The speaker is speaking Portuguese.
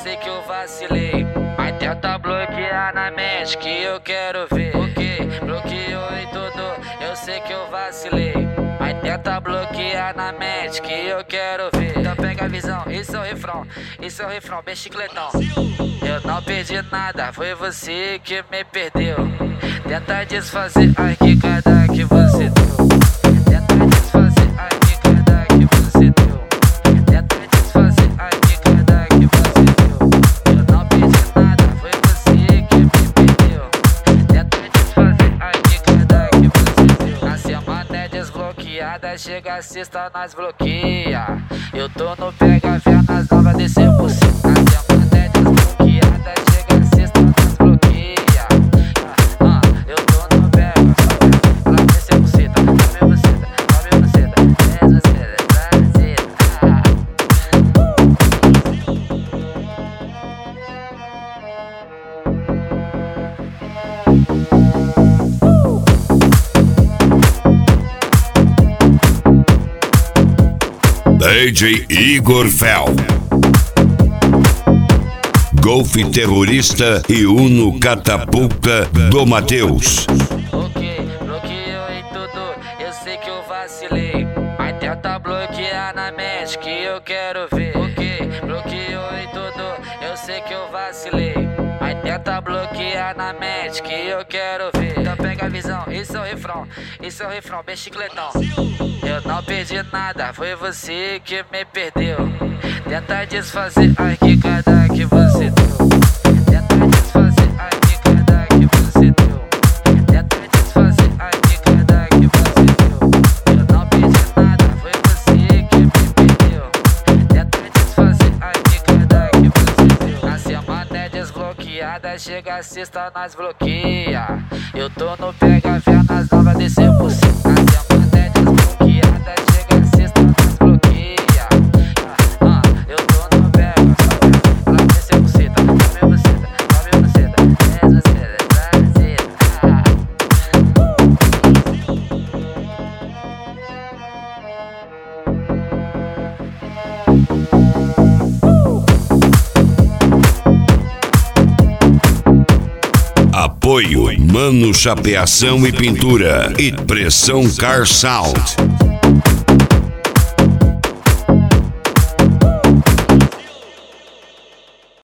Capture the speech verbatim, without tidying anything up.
sei que eu vacilei, mas tenta bloquear na mente que eu quero ver. Ok, bloqueou e tudo, eu sei que eu vacilei, mas tenta bloquear na mente que eu quero ver. Então pega a visão, isso é o refrão, isso é o refrão, bem chicletão. Eu não perdi nada, foi você que me perdeu. Tenta desfazer a quicada que você deu. Tenta desfazer a quicada que você deu. Tenta desfazer a quicada que você deu. Eu não perdi nada, foi você que me perdeu. Tenta desfazer a quicada que você deu. A semana é desbloqueada, chega a sexta, nós bloqueia. Eu tô no pega fé nas novas, desceu por cima. A semana é desbloqueada, chega a sexta, nós bloqueia. Ah, eu tô no pega fé, lá desceu por cima. Come você, come você, é você, prazer. D J Igor Fel, Golfe Terrorista e Uno Catapulta do Matheus. Ok, bloqueou em tudo, eu sei que eu vacilei, mas tenta bloquear na mente que eu quero ver. Ok, bloqueou em tudo, eu sei que eu vacilei, mas tenta bloquear na mente que eu quero ver. Então pega a visão, isso é o refrão, isso é o refrão, bem chicletão. Eu não perdi nada, foi você que me perdeu. Tenta desfazer a quicada que você deu. Tenta desfazer a quicada que você deu. Tenta desfazer a quicada que você deu. Eu não perdi nada, foi você que me perdeu. Tenta desfazer a quicada que você deu. A semana é desbloqueada, chega a sexta, nós bloqueia. Eu tô no pega fé nas novas, desceu por cima. A semana é desbloqueada, chega a sexta, nós bloqueia. Ah, eu tô no pega fé, lá desceu por cima. Come você, come você, é você, prazer. Apoio Mano Chapeação e Pintura e Pressão Car Sound.